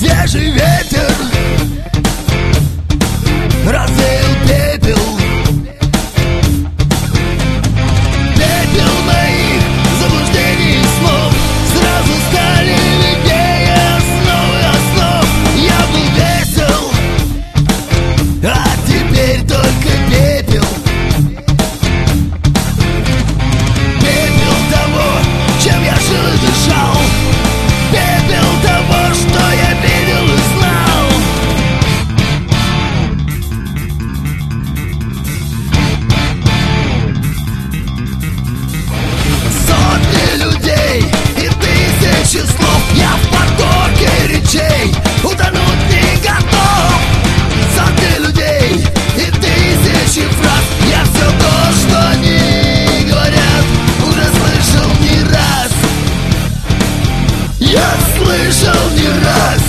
Свежий ветер развеял пепел, пепел моих заблуждений и снов. Сразу стали виднее основы основ. Я был весел, а теперь только пепел. Пепел того, чем я жил и дышал. Пепел того, что я видел и знал. Сотни людей и тысячи слов. Я в потоке речей утонуть не готов. Сотни людей и тысячи фраз. Я все то, что они говорят, уже слышал не раз. Я слышал не раз.